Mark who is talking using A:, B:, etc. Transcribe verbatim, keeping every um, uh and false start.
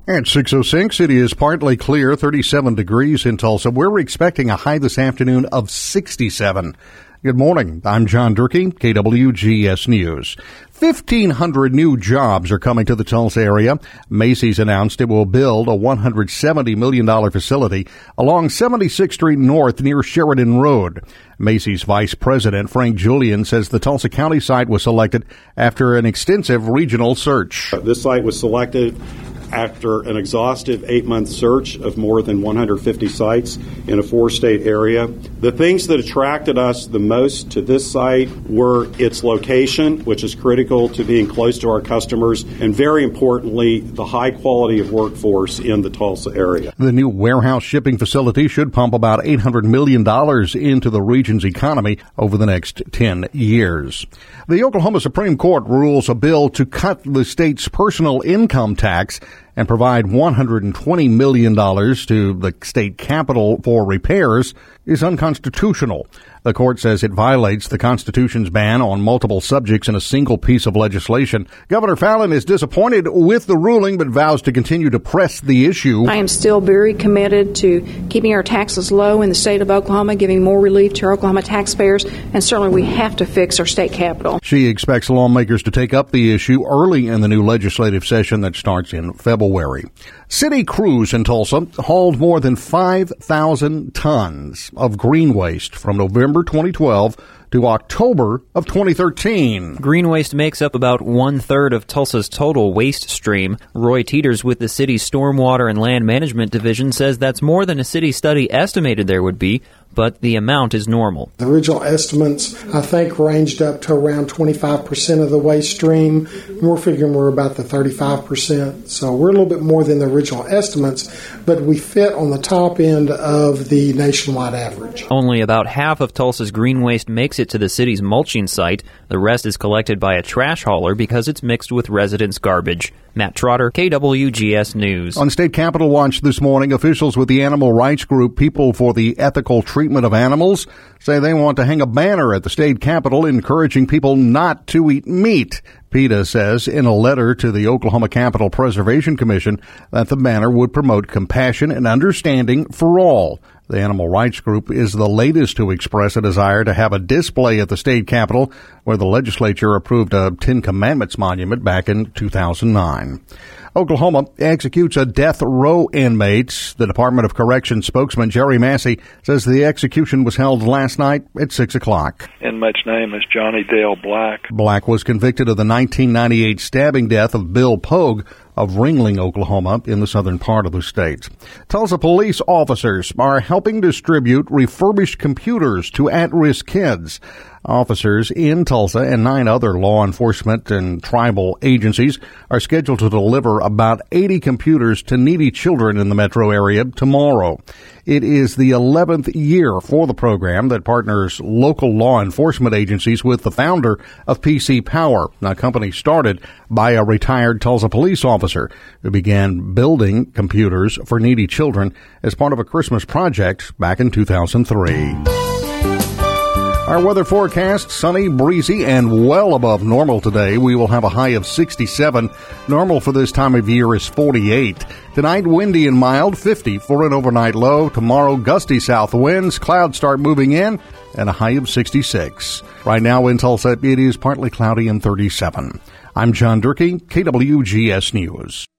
A: At six oh six, it is partly clear, thirty-seven degrees in Tulsa. We're expecting a high this afternoon of sixty-seven. Good morning. I'm John Durkee, K W G S News. fifteen hundred new jobs are coming to the Tulsa area. Macy's announced it will build a one hundred seventy million dollars facility along seventy-sixth Street North near Sheridan Road. Macy's Vice President Frank Julian says the Tulsa County site was selected after an extensive regional search.
B: This site was selected after an exhaustive eight-month search of more than one hundred fifty sites in a four-state area. The things that attracted us the most to this site were its location, which is critical to being close to our customers, and very importantly, the high quality of workforce in the Tulsa area.
A: The new warehouse shipping facility should pump about eight hundred million dollars into the region's economy over the next ten years. The Oklahoma Supreme Court rules a bill to cut the state's personal income tax and provide one hundred twenty million dollars to the state capitol for repairs is unconstitutional. The court says it violates the Constitution's ban on multiple subjects in a single piece of legislation. Governor Fallin is disappointed with the ruling, but vows to continue to press the issue.
C: I am still very committed to keeping our taxes low in the state of Oklahoma, giving more relief to our Oklahoma taxpayers, and certainly we have to fix our state capitol.
A: She expects lawmakers to take up the issue early in the new legislative session that starts in February. City crews in Tulsa hauled more than five thousand tons of green waste from November twenty twelve to October of twenty thirteen.
D: Green waste makes up about one-third of Tulsa's total waste stream. Roy Teeters with the city's Stormwater and Land Management Division says that's more than a city study estimated there would be, but the amount is normal.
E: The original estimates, I think, ranged up to around twenty-five percent of the waste stream. We're figuring we're about the thirty-five percent. So we're a little bit more than the original estimates, but we fit on the top end of the nationwide average.
D: Only about half of Tulsa's green waste makes it to the city's mulching site. The rest is collected by a trash hauler because it's mixed with residents' garbage. Matt Trotter, K W G S News.
A: On State Capitol Watch this morning, officials with the animal rights group People for the Ethical Treatment of Animals say they want to hang a banner at the state capitol encouraging people not to eat meat. PETA says in a letter to the Oklahoma Capitol Preservation Commission that the banner would promote compassion and understanding for all. The animal rights group is the latest to express a desire to have a display at the state capitol, where the legislature approved a Ten Commandments monument back in two thousand nine. Oklahoma executes a death row inmate. The Department of Corrections spokesman Jerry Massey says the execution was held last night at six o'clock.
F: Inmate's name is Johnny Dale Black.
A: Black was convicted of the nineteen ninety-eight stabbing death of Bill Pogue of Ringling, Oklahoma, in the southern part of the state. Tulsa police officers are helping distribute refurbished computers to at-risk kids. Officers in Tulsa and nine other law enforcement and tribal agencies are scheduled to deliver about eighty computers to needy children in the metro area tomorrow. It is the eleventh year for the program that partners local law enforcement agencies with the founder of P C Power, a company started by a retired Tulsa police officer who began building computers for needy children as part of a Christmas project back in two thousand three. Our weather forecast, sunny, breezy, and well above normal today. We will have a high of sixty-seven. Normal for this time of year is forty-eight. Tonight, windy and mild, fifty for an overnight low. Tomorrow, gusty south winds. Clouds start moving in, and a high of sixty-six. Right now in Tulsa, it is partly cloudy and thirty-seven. I'm John Durkee, K W G S News.